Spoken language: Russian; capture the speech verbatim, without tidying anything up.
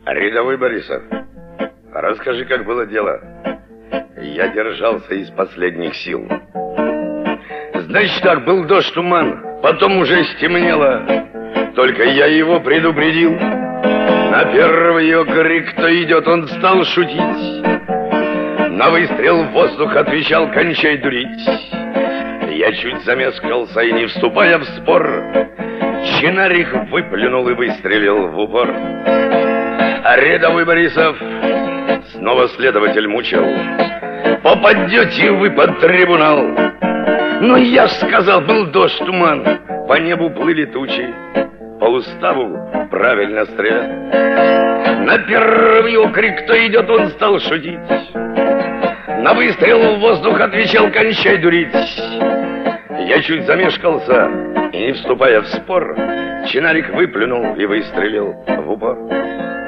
Рядовой Борисов, расскажи, как было дело. Я держался из последних сил. Значит так, был дождь, туман, потом уже стемнело. Только я его предупредил. На первый окрик, кто идет, он стал шутить. На выстрел в воздух отвечал: кончай дурить. Я чуть замескался и, не вступая в спор, чинарик выплюнул и выстрелил в упор. А рядовой Борисов снова следователь мучил: попадете вы под трибунал. Но я ж сказал, был дождь, туман, по небу плыли тучи, по уставу правильно стрелять. На первый окрик, кто идет, он стал шутить. На выстрел в воздух отвечал: кончай дурить. Я чуть замешкался и, не вступая в спор, чинарик выплюнул и выстрелил в упор.